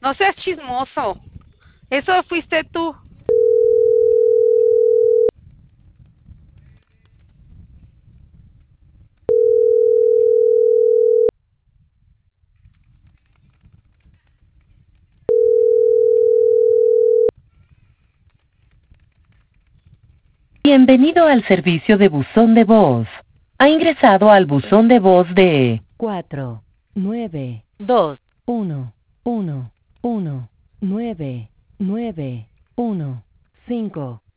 No seas chismoso. Eso fuiste tú. Bienvenido al servicio de buzón de voz. Ha ingresado al buzón de voz de 4 9 2 1 1 1 9 9 1 5